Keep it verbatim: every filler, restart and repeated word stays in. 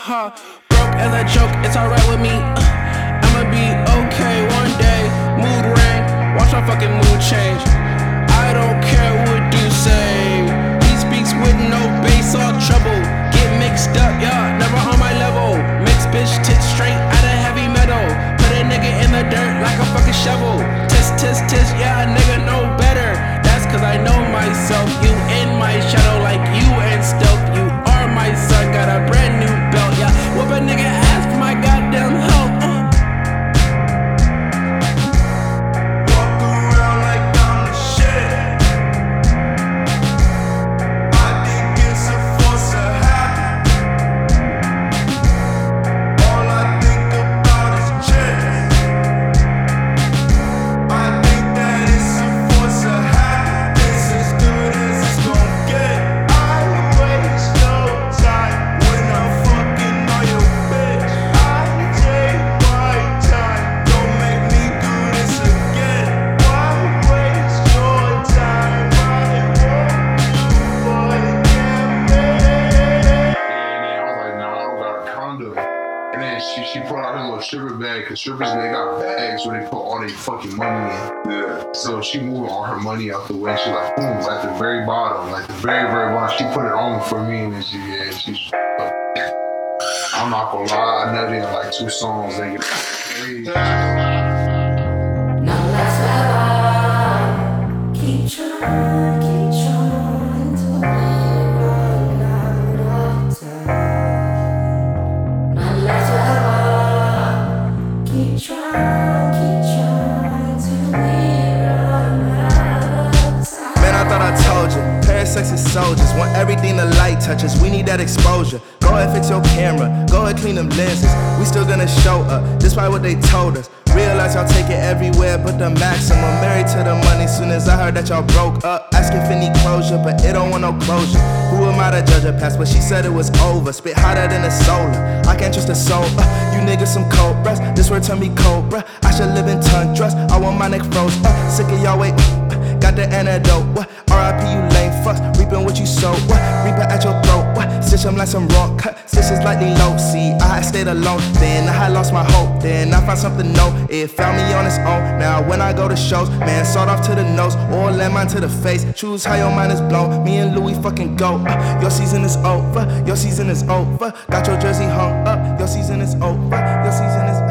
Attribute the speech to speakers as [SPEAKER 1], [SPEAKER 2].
[SPEAKER 1] ha. Broke as a joke, it's alright with me. Uh, I'ma be okay one day. Mood ring, watch my fucking mood change. I don't care what you say. He speaks with no bass or trouble. Get mixed up, yeah, never on my level. Mixed bitch tits straight out of heavy metal. Put a nigga in the dirt like a fucking shovel. Tisk, tisk, tisk, yeah, a nigga know better. That's cause I know myself. You in my shadow like you and stealth. You are my son, got a brand new belt, yeah. Whoop a nigga ass for my goddamn help. Uh.
[SPEAKER 2] Strippers, they got bags where they put all their fucking money in. Yeah. So she moved all her money out the way. She like, boom, at the very bottom, like the very, very bottom. She put it on for me, and then she, yeah, she's. I'm not gonna lie, I know they have like two songs. They get crazy.
[SPEAKER 3] Now let's ever keep trying, keep trying to run out of time. Now let's ever. Keep trying, keep trying till we run out of time.
[SPEAKER 4] Man, I thought I told you, parasexy soldiers want everything the light touches. We need that exposure. Go ahead, fix your camera. Go ahead, clean them lenses. We still gonna show up, despite what they told us. Realize y'all take it everywhere but the maximum. Married to the money soon as I heard that y'all broke up. Asking for any closure, but it don't want no closure. Who am I to judge her past? But she said it was over. Spit hotter than a solar. I can't trust a soul. Uh, you niggas some cobras. This word turn me cobra. I should live in tundras. I want my neck froze. Uh, sick of y'all wait. Uh, got the antidote. What? R I P you lame fucks. Reaping what you sow. What? Reaper at your throat. What? Stitch 'em like some raw cut. Stitches lightly low. See, I had stayed alone. Then I had lost my hope. Then I found something new. It found me on its own. Now when I go to shows, man, sawed off to the nose or landmine to the face. Choose how your mind is blown. Me and Louis fucking go. Uh, your season is over. Your season is over. Got your jersey hung up. Your season is over. Your season is